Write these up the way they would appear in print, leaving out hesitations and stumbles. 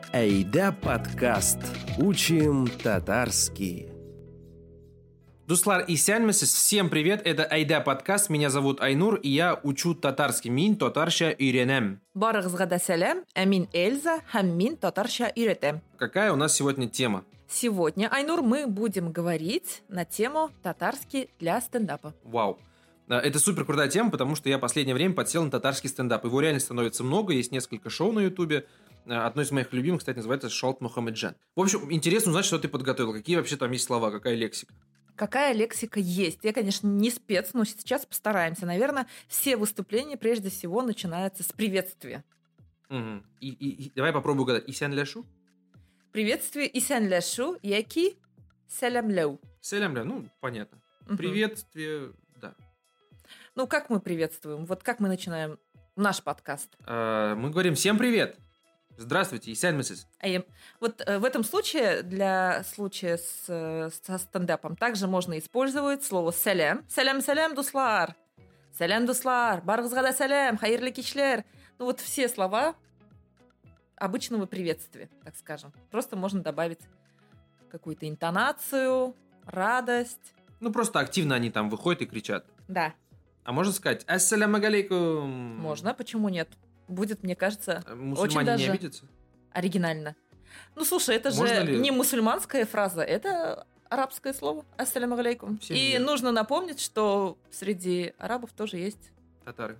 Айда подкаст. Учим татарский. Дуслар и сянмесіз, всем привет, это Айда подкаст, меня зовут Айнур, и я учу татарский, мин татарша үйренем. Барыгызга да сәлам, мин Эльза, һәм мин татарча үйрәтәм. Какая у нас сегодня тема? Сегодня, Айнур, мы будем говорить на тему татарский для стендапа. Вау. Это супер крутая тема, потому что я в последнее время подсел на татарский стендап. Его реально становится много, есть несколько шоу на ютубе. Одно из моих любимых, кстати, называется «Шалт Мухаммеджан». В общем, интересно узнать, что ты подготовил, какие вообще там есть слова, какая лексика. Какая лексика есть? Я, конечно, не спец, но сейчас постараемся. Наверное, все выступления прежде всего начинаются с приветствия. Угу. И давай попробую угадать. Исян ляшу? Приветствие исян ляшу, яки сәлам ләу. Сәлам ляу, ну, понятно. Приветствие, да. Ну, как мы приветствуем? Вот как мы начинаем наш подкаст? Мы говорим «Всем привет!» Здравствуйте, Исян месяц. Вот в этом случае, для случая со стендапом, также можно использовать слово «сәләм». «Сәләм дуслар». «Сәләм дуслар». «Барыгызга да сәләм». «Хайырлы кичләр». Ну вот все слова обычного приветствия, так скажем. Просто можно добавить какую-то интонацию, радость. Ну просто активно они там выходят и кричат. Да. А можно сказать «Ассаляму алейкум»? Можно, почему нет? Будет, мне кажется, мусульмане очень даже не обидятся? Оригинально. Ну, слушай, это Можно же ли? не мусульманская фраза, это арабское слово. Ассаляму алейкум. Всем И мир. нужно напомнить, что среди арабов тоже есть... Татары.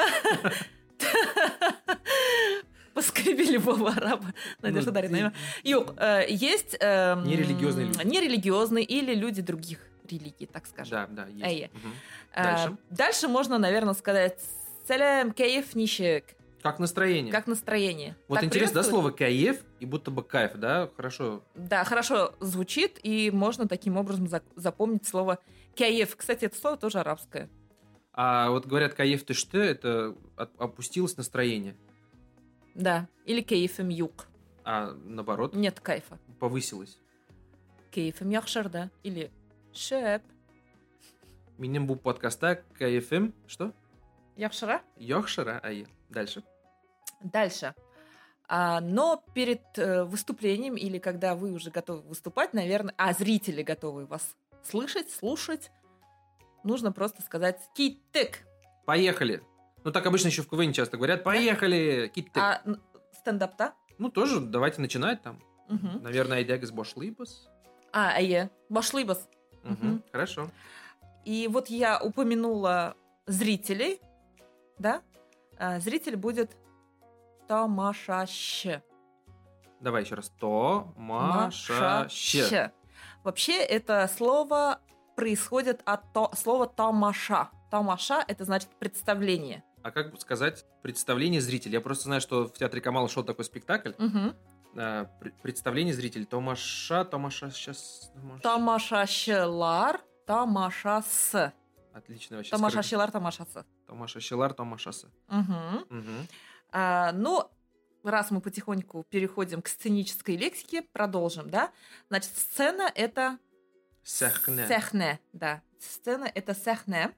Поскреби любого араба. Надежда Дарьевна. Есть... Нерелигиозные люди. Нерелигиозные или люди других религий, так скажем. Да, есть. Мгм. Дальше. Дальше. Дальше можно, наверное, сказать «Салям кайф нишек». Как настроение. Как настроение. Вот Так интересно, да, приветствует? слово «кайф» и будто бы «кайф», да? Хорошо. Да, хорошо звучит, и можно таким образом запомнить слово «кайф». Кстати, это слово тоже арабское. А вот говорят «кайф ты что?» это опустилось настроение. Да. Или «кайфем юг». А наоборот, Нет кайфа. повысилось. «Кайфем яхшар», да. Или «шеп». Минем бу подкаста «кайфем». Что? Яхшара? Йохшара. Ай. Дальше. Дальше. Но перед выступлением или когда вы уже готовы выступать, наверное, зрители готовы вас слышать, слушать, нужно просто сказать «киттек». Поехали. Ну так обычно еще в КВН часто говорят «поехали». Киттек. А стендап-то? Ну тоже давайте начинать там. Угу. Наверное, «айдягыз бошлыбыз». Башлыбас. Мгм. Хорошо. И вот я упомянула зрителей, да? Зритель будет тамашаще. Давай еще раз. То-ма-ша-ще. Вообще это слово происходит от слова тамаша. Тамаша – это значит представление. А как сказать представление зрителя? Я просто знаю, что в театре Камала шел такой спектакль. Угу. Представление зрителей. Тамаша, сейчас. Тамашашылар, тамашасы. Отлично вообще. Тамашашылар, тамашасы. Тамашашылар, тамашасы. Угу. Ну, раз мы потихоньку переходим к сценической лексике, продолжим, да? Значит, сцена – это... Сахне. Сахне, да. Сцена – это сахне.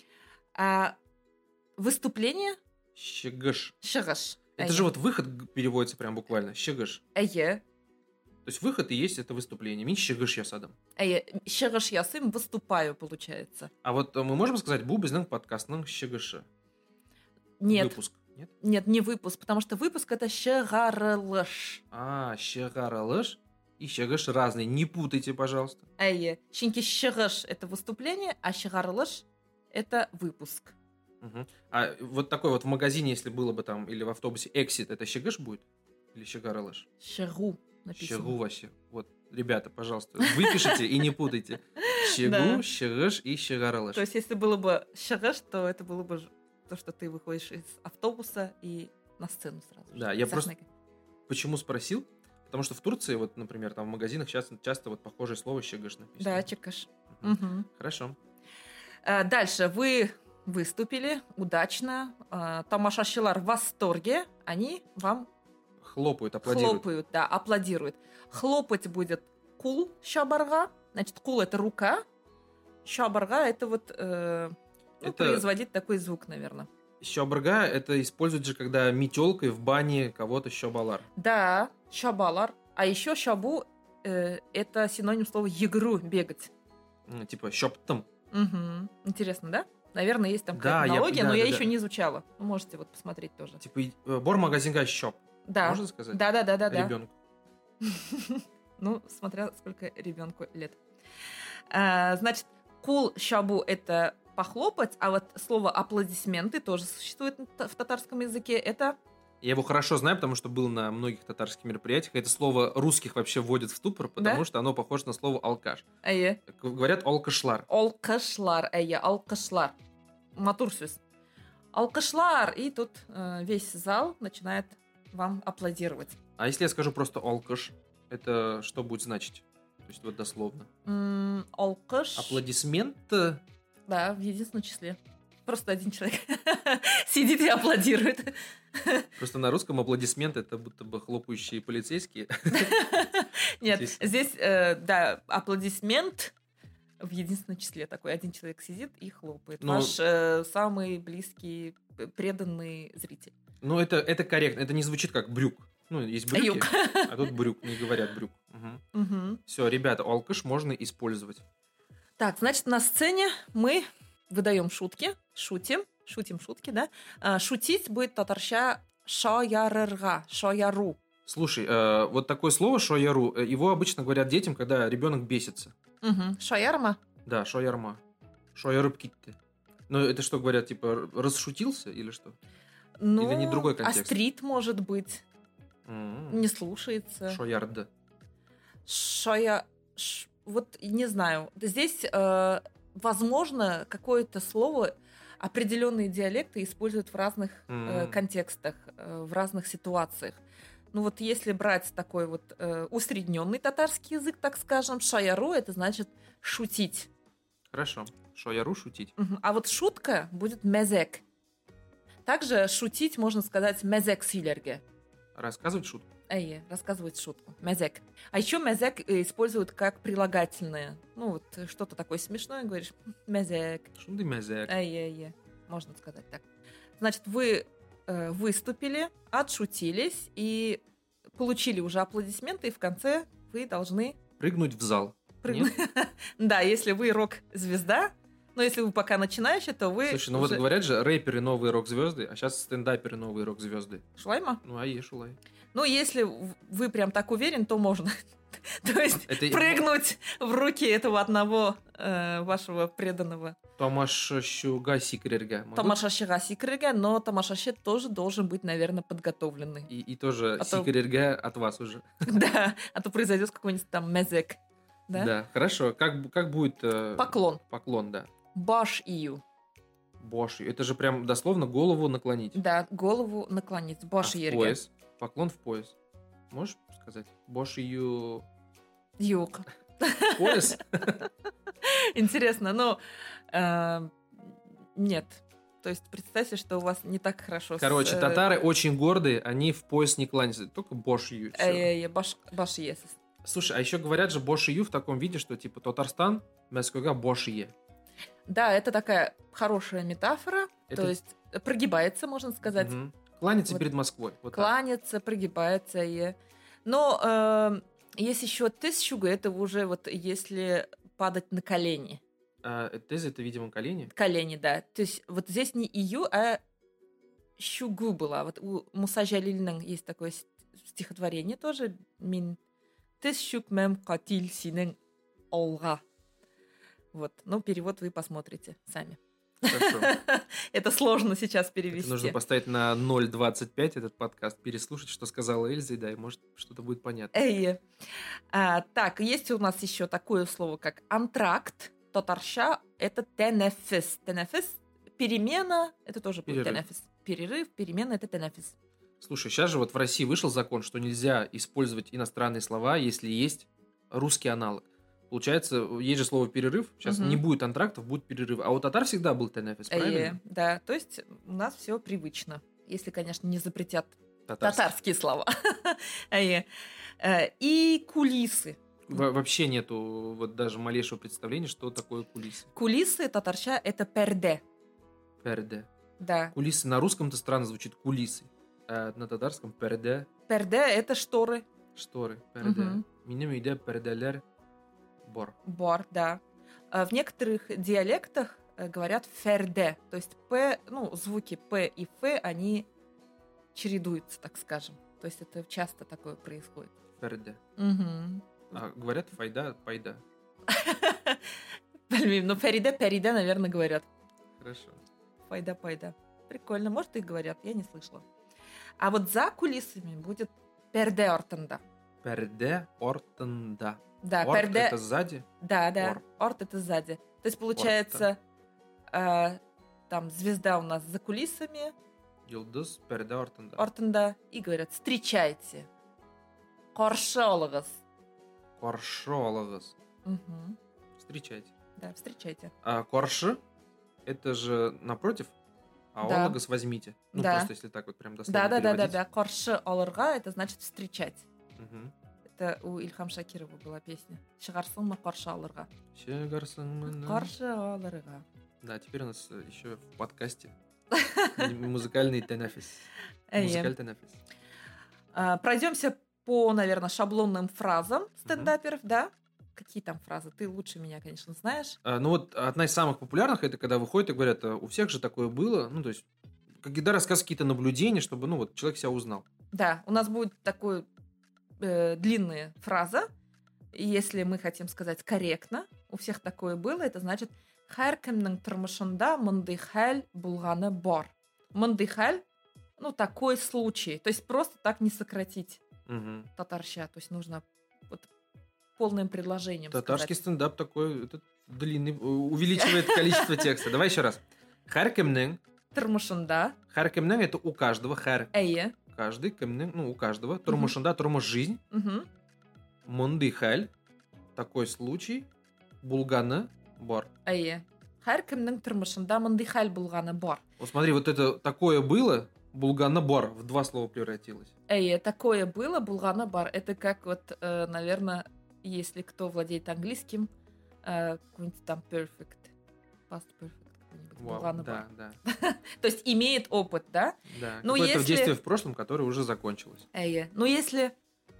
Выступление – Щегыш. шыгыш. Это же вот выход переводится прям буквально. Щегыш. Әйе. То есть выход и есть это выступление. Мин щегыш ясадым. Шыгыш ясым, выступаю, получается. А вот мы можем сказать бу безнің подкастның щегышы? Нет. Выпуск. Нет? Нет, не выпуск, потому что выпуск – это шығарылыш. Щегарылыш и щегыш разные. Не путайте, пожалуйста. Әйе. Чөнки шығыш – это выступление, а шығарылыш – это выпуск. Угу. А вот такой вот в магазине, если было бы там, или в автобусе exit, это щегыш будет? Или щегарылыш? Шығу написано. Щегу вообще. Вот, ребята, пожалуйста, выпишите и не путайте. Щегу, Да. щегыш и щегарылыш. То есть, если было бы шығыш, то это было бы то, что ты выходишь из автобуса и на сцену сразу же. Да, я Сахнега. просто почему спросил? Потому что в Турции, вот, например, там в магазинах часто вот похожее слово щегыш написано. Да, чекаш. Мгм. Мгм. Хорошо. Дальше. Вы выступили удачно. Тамашашилар в восторге. Они вам Хлопают, аплодируют. хлопают, да, аплодируют. Хлопать будет кул шабарга. Значит, кул – это рука. Шабарга – это вот производить такой звук, наверное. Щобрга это используют же, когда метелкой в бане кого-то щобалар. Да, шабалар. А еще шабу это синоним слова егру, бегать. Типа щоптом. Угу. Интересно, да? Наверное, есть там Да, какая-то аналогия, но да, я да. еще не изучала. Вы можете вот посмотреть тоже. Типа бор магазинга щоп. Да. Можно сказать? Да. Ребенку. Ну, смотря сколько ребенку лет. Значит, кул шабу это похлопать, а вот слово аплодисменты тоже существует в татарском языке. Это Я его хорошо знаю, потому что был на многих татарских мероприятиях. Это слово русских вообще вводит в ступор, потому что оно похоже на слово алкаш. Говорят алкашлар. Алкашлар, алкашлар. Матурсус. Алкашлар. И тут весь зал начинает вам аплодировать. А если я скажу просто алкаш, это что будет значить? То есть вот дословно. Алкаш. Аплодисмент? Да, в единственном числе. Просто один человек сидит и аплодирует. Просто на русском аплодисмент это будто бы хлопающие полицейские. Нет, здесь, да, аплодисмент в единственном числе такой. Один человек сидит и хлопает. Ваш самый близкий, преданный зритель. Ну, это корректно. Это не звучит как брюк. Ну, есть брюки, а тут брюк. Не говорят брюк. Все, ребята, алкаш можно использовать. Так, значит, на сцене мы выдаем шутки, шутим шутки, да? Шутить будет татарща шоярырга, шояру. Слушай, вот такое слово шояру, его обычно говорят детям, когда ребенок бесится. Шоярма? Да, шоярма. Шоярып китты. Ну, это что говорят, типа, расшутился или что? Ну, или не другой контекст? Астрит, может быть. Не слушается. Шоярда. Вот не знаю. Здесь, возможно, какое-то слово определенные диалекты используют в разных контекстах, в разных ситуациях. Ну вот если брать такой вот усредненный татарский язык, так скажем, шаяру, это значит шутить. Хорошо. Шояру шутить. А вот шутка будет мезек. Также шутить можно сказать мезек силерге. Рассказывать шутку. Рассказывать шутку. Мезек. А еще мезек используют как прилагательное. Ну, вот что-то такое смешное, говоришь, мезек. Шунды мезек. Можно сказать так. Значит, вы выступили, отшутились и получили уже аплодисменты, и в конце вы должны... Прыгнуть в зал. Да, если вы рок-звезда, но если вы пока начинающий, то вы... Слушай, ну вот говорят же, рэперы новые рок-звезды, а сейчас стендаперы новые рок-звезды. Шулайма? Ну, шулай. Ну, если вы прям так уверен, то можно. То есть прыгнуть в руки этого одного вашего преданного. Тамашашуга сикрерга. Тамашашуга сикрерга, но тамашаши тоже должен быть, наверное, подготовленный. И тоже сикрерга от вас уже. Да, а то произойдет какой-нибудь там мезек. Да, хорошо. Как будет... Поклон. Поклон, да. Баш ию. Бош ию. Это же прям дословно голову наклонить. Да, голову наклонить. Бош ерге. Пояс. Поклон в пояс. Можешь сказать? Бош ию... Юг. Пояс? Интересно, но... Нет. То есть представьте, что у вас не так хорошо... Короче, татары очень гордые, они в пояс не кланяются. Только бош ию. Баш ес. Слушай, а еще говорят же бош ию в таком виде, что типа Татарстан, Москва, бош е. Да, это такая хорошая метафора. То есть прогибается, можно сказать. Кланяться перед Москвой. Кланяться, прогибается. Но есть еще тысячуга, это уже вот если падать на колени. Тез это, видимо, колени? Колени, да. То есть вот здесь не ию, а щугу была. Вот у Муса Джалилина есть такое стихотворение тоже. Мин тысячук мэм катиль синен олга. Вот. Ну, перевод вы посмотрите сами. Хорошо. Это сложно сейчас перевести. Это нужно поставить на 0.25 этот подкаст, переслушать, что сказала Эльза, и да, и может что-то будет понятно. Так, есть у нас еще такое слово, как антракт. Татарша – это тенефис. Тенефис – перемена, это тоже будет тенефис. Перерыв, перемена – это тенефис. Слушай, сейчас же вот в России вышел закон, что нельзя использовать иностранные слова, если есть русский аналог. Получается, есть же слово «перерыв», сейчас не будет антрактов, будет перерыв. А у татар всегда был тенефис, правильно? Да, то есть у нас все привычно, если, конечно, не запретят татарские слова. И кулисы. Вообще нету вот даже малейшего представления, что такое кулисы. Кулисы татарча – это перде. Перде. Да. Кулисы на русском-то странно звучит кулисы. А на татарском перде. Перде – это шторы. Шторы. Перде. Мгм. Минем үйде перделер бор. Бор, да. В некоторых диалектах говорят ферде. То есть П, ну, звуки П и Ф, они чередуются, так скажем. То есть это часто такое происходит. Перде. Мгм. А говорят файда, пайда. Блин, ну Периде, наверное, говорят. Хорошо. Пайда. Прикольно. Может, и говорят, я не слышала. А вот за кулисами будет перде ортанда. Перде ортында. Да, Орт перде... это сзади. Да. Ор. Орт это сзади. То есть, получается, там звезда у нас за кулисами, Йылдыз перде ортында. ортанда, и говорят, встречайте. Коршы олығыз. Коршы олығыз. Мгм. Встречайте. Да, встречайте. А корши это же напротив, а Да. олығыз возьмите. Ну, Да. просто если так вот прям дословно Да. переводить. Коршы олырға это значит встречать. Мгм. Это у Ильхам Шакирова была песня. Шығарсың коршы олырға. Шегарсың. Коршы олырға. Да, теперь у нас еще в подкасте музыкальный тенафис. Эйе. Музыкальный тенафис. Пройдемся по, наверное, шаблонным фразам стендаперов, да? Какие там фразы? Ты лучше меня, конечно, знаешь. Ну вот одна из самых популярных, это когда выходят и говорят, у всех же такое было. Ну, то есть, когда рассказывают какие-то наблюдения, чтобы, ну, вот человек себя узнал. Да, у нас будет такой длинная фраза. И если мы хотим сказать корректно, у всех такое было, это значит «Һәркемнең тормышында мындай хәл булганы бар». Мындай хәл, ну, такой случай. То есть просто так не сократить Мгм. татарща. То есть нужно вот полным предложением Татарский сказать. стендап такой этот длинный, увеличивает количество текста. Давай еще раз. Һәркемнең. Тормышында, Һәркемнең это у каждого. Һәр әйе. каждый, кемнең, ну, у каждого. Тормышында тормыш жизнь. Мгм. Мындай хәл. Такой случай. Булганы бар. Әйе. Һәркемнең тормышында мындай хәл булганы бар. Вот смотри, вот это такое было. Булганы бар. В два слова превратилось. Әйе, такое было, булганы бар. Это как вот, наверное, если кто владеет английским, какой-нибудь там perfect, past perfect какой-нибудь, Вау, булганы бар. да. То есть имеет опыт, да? Да. Ну, Какое-то если- действие в прошлом, которое уже закончилось. Әйе. Но если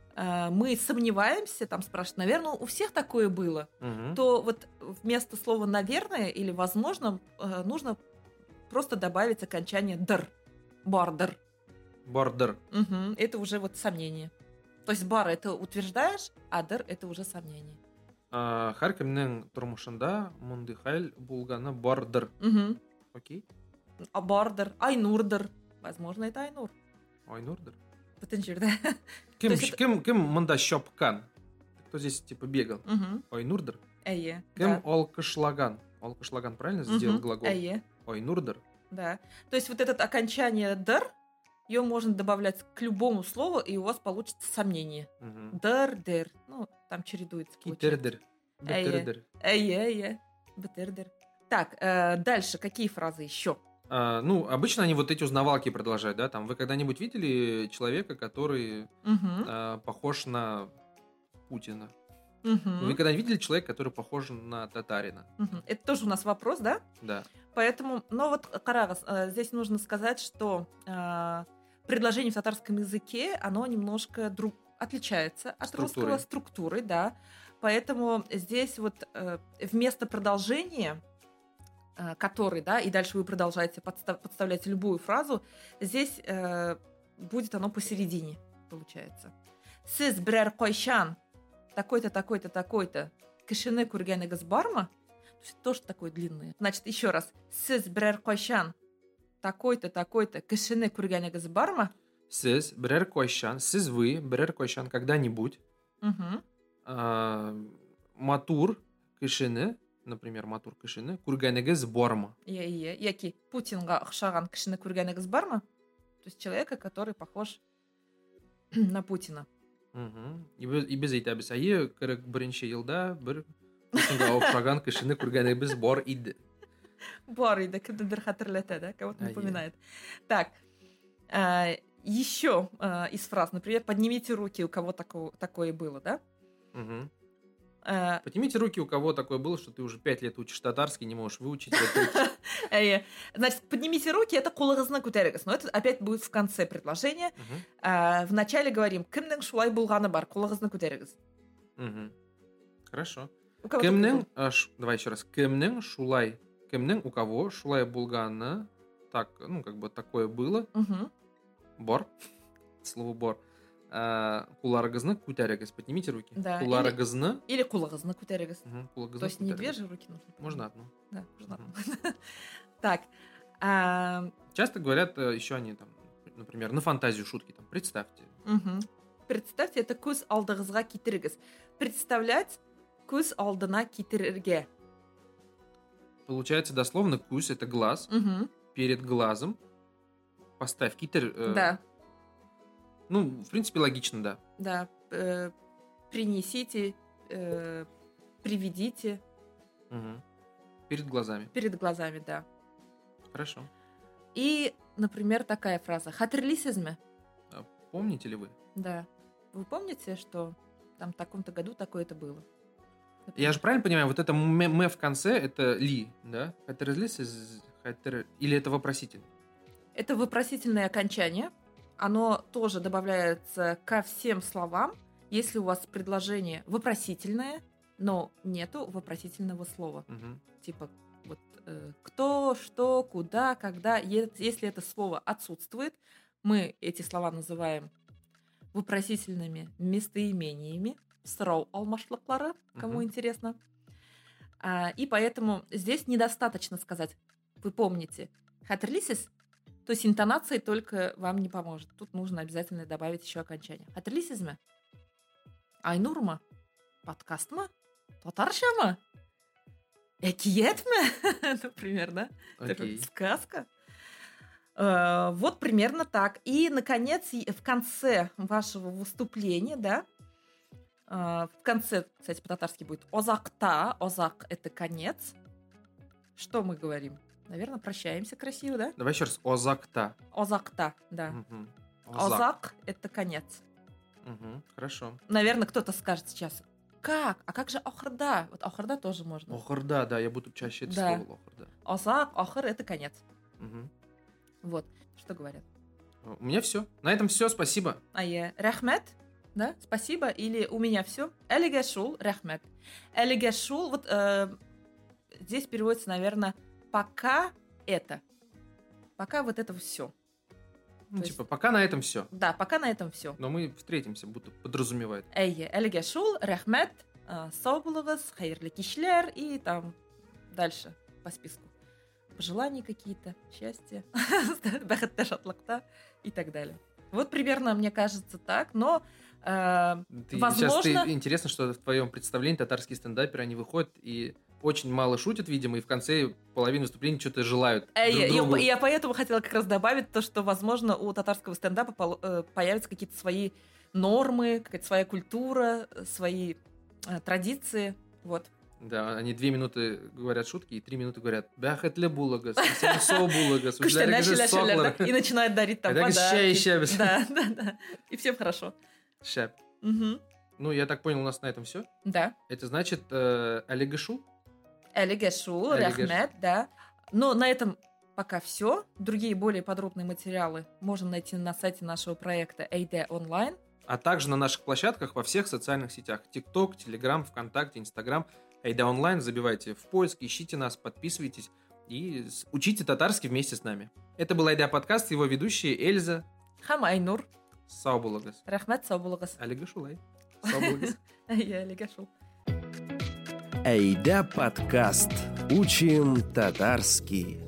мы сомневаемся, там спрашивают, наверное, у всех такое было, Мгм. то вот вместо слова «наверное» или «возможно» нужно просто добавить окончание «др». Бардер. Бордер. Мгм. Это уже вот сомнение. То есть бар это утверждаешь, а дыр это уже сомнение. Һәркемнең тормышында мындай хәл булганы бардыр. Мгм. Окей? А бардер, айнурдер. Возможно, это айнур. Айнурдыр. Потенчир, да? Кем, есть это- кем мында шопкан? Кто здесь типа бегал? Мгм. Айнурдыр. Әйе. Кем Да. алкышлаган? Алкышлаган правильно сделал Мгм. глагол? Әйе. Айнурдыр. Да. То есть вот это окончание дыр, ее можно добавлять к любому слову, и у вас получится сомнение. Мгм. Дыр. Ну, там чередуется. получается. Китердер. Әйе. Бетердер. Әйе. Бетердер. Так, дальше какие фразы еще? Ну, обычно они вот эти узнавалки продолжают, да? Там вы когда-нибудь видели человека, который Мгм. похож на Путина? Мгм. Вы когда-нибудь видели человека, который похож на татарина? Мгм. Это тоже у нас вопрос, да? Да. Поэтому, ну вот, Карагас, здесь нужно сказать, что предложение в татарском языке, оно немножко отличается от Структурой. русского структуры, да. Поэтому здесь вот вместо продолжения, который, да, и дальше вы продолжаете подставлять любую фразу, здесь будет оно посередине, получается. Сіз бірер койшан, такой-то, такой-то, такой-то, кішіні көргенігіз бар ма? То есть тоже такое длинное. Значит, еще раз. Сіз бірер койшан, такой-то, такой-то, кішіні көргенігіз бар ма? Сіз бірер койшан, сіз вы бірер койшан когда-нибудь Мгм. матур кішіні, например, матур кішіні көргенігіз бар ма? Иә. Яки Путинға ұқсаған кішіні көргенігіз бар ма? То есть человека, который похож на Путина. Мгм. И без айтабыз. Айы 41 жылда бір Путинға ұқсаған кішіні көргенігіз бар иді. Бар иді, кімдідір хатырлата, да? Кого-то Иә. напоминает. Так, еще из фраз, например, поднимите руки, у кого такое было, да? Мгм. Поднимите руки, у кого такое было, что ты уже 5 лет учишь татарский, не можешь выучить. Значит, поднимите руки, это кулыгызны көтерегіз. Но это опять будет в конце предложения. В начале говорим, кімнің шулай болғаны бар, кулыгызны көтерегіз. Хорошо. Кімнің, давай еще раз. Кімнің шулай, кімнің у кого шулай болғаны, так, ну, как бы такое было. Бор. Слово бор. Куларыгызны көтерегіз. Поднимите руки. Да. Куларыгызны. Или кулыгызны көтерегіз. То есть не две же руки нужны. Можно одну. Да, можно одну. Так. Часто говорят еще они там, например, на фантазию шутки там. Представьте. Представьте, это көз алдыңызға кетіріңіз. Представлять көз алдына кетірерге. Получается дословно көз это глаз. Перед глазом поставь кетір. Да. Ну, в принципе, логично, да. Да. Принесите, приведите. Перед глазами. Перед глазами, да. Хорошо. И, например, такая фраза. Хатырлисизме. Помните ли вы? Да. Вы помните, что там в таком-то году такое-то было? Например. Я же правильно понимаю, вот это «м» в конце, это «ли», да? Или это вопроситель? Это вопросительное окончание. Оно тоже добавляется ко всем словам, если у вас предложение вопросительное, но нету вопросительного слова. Типа вот кто, что, куда, когда. Если это слово отсутствует, мы эти слова называем вопросительными местоимениями. Сұрау алмашлыклары, кому интересно. И поэтому здесь недостаточно сказать, вы помните, хатырлисіз, то есть интонацией только вам не поможет. Тут нужно обязательно добавить еще окончание. Хатырлисізме? Айнур ма? Подкаст ма? Татарша ма? Әкиет ма? Например, да? Окей. Сказка. Вот примерно так. И, наконец, в конце вашего выступления, да, в конце, кстати, по-татарски будет озакта. Озак – это конец. Что мы говорим? Наверное, прощаемся красиво, да? Давай еще раз. Озакта. Озакта, да. Озак – это конец. Хорошо. Наверное, кто-то скажет сейчас, как? А как же охрда? Вот охрда тоже можно. Охрда, да, я буду чаще это слово. Охрда. Озак, охр – это конец. Вот, что говорят. У меня все. На этом все, спасибо. Рахмет, да, спасибо, или у меня все. Элигашул, рахмет. Элигашул, вот здесь переводится, наверное, пока это. Пока вот это все. Ну, типа, пока на этом все. Да, пока на этом все. Но мы встретимся, будто подразумевает. Элигашул, рахмет, сау булыгыз, хайырлы кишлер, и там дальше по списку. Пожелания какие-то, счастья, бәхеттә, шатлыкта и так далее. Вот примерно, мне кажется, так, но возможно... Сейчас интересно, что в твоем представлении татарские стендаперы, они выходят и очень мало шутят, видимо, и в конце половины выступления что-то желают друг другу. Я поэтому хотела как раз добавить то, что, возможно, у татарского стендапа появятся какие-то свои нормы, какая-то своя культура, свои традиции, вот. Да, они 2 минуты говорят шутки, и 3 минуты говорят «Бәхетле булагыз», «Сау булагыз», и начинают дарить там подарки. Да. И всем хорошо. Шәп. Ну, я так понял, у нас на этом все? Да. Это значит «Алигашул»? Алигашул, рахмет, да. Но на этом пока все. Другие более подробные материалы можно найти на сайте нашего проекта Эйде онлайн. А также на наших площадках во всех социальных сетях. ТикТок, Телеграм, ВКонтакте, Инстаграм. Эйде онлайн, забивайте в поиск, ищите нас, подписывайтесь и учите татарский вместе с нами. Это был Эйде подкаст, его ведущие Эльза. Хам Айнур. Сау булагыз. Рахмет, сау булагыз. Алигашулай. Сау булагыз. Я алигашул. Эйде подкаст. Учим татарский.